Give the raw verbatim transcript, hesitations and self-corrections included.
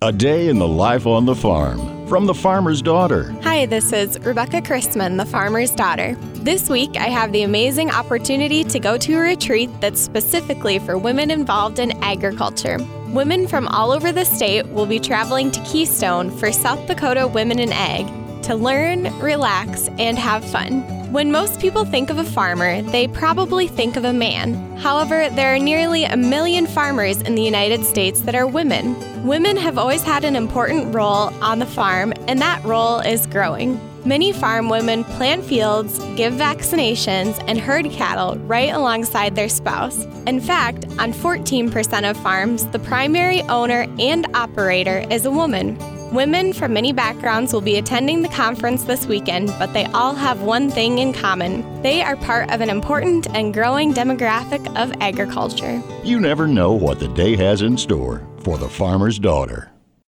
A day in the life on the farm from the farmer's daughter. Hi, this is Rebecca Christman, the farmer's daughter. This week, I have the amazing opportunity to go to a retreat that's specifically for women involved in agriculture. Women from all over the state will be traveling to Keystone for South Dakota Women in Ag to learn, relax, and have fun. When most people think of a farmer, they probably think of a man. However, there are nearly a million farmers in the United States that are women. Women have always had an important role on the farm, and that role is growing. Many farm women plant fields, give vaccinations, and herd cattle right alongside their spouse. In fact, on fourteen percent of farms, the primary owner and operator is a woman. Women from many backgrounds will be attending the conference this weekend, but they all have one thing in common. They are part of an important and growing demographic of agriculture. You never know what the day has in store for the farmer's daughter.